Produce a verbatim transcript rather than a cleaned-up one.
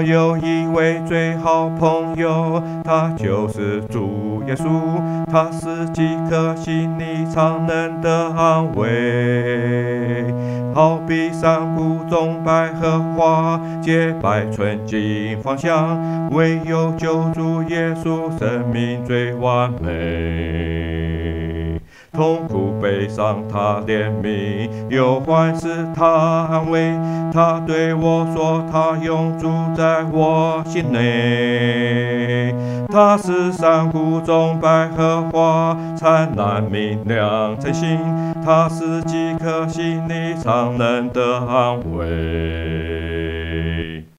有一位最好朋友，他就是主耶稣，他是饥渴心里常能得安慰。好比山谷中百合花，结百纯净芳香，唯有救主耶稣，生命最完美。痛苦悲伤他怜悯，忧患是他安慰。他对我说，他永住在我心内。他是山谷中百合花，灿烂明亮晨星。他是饥渴心里常能得安慰。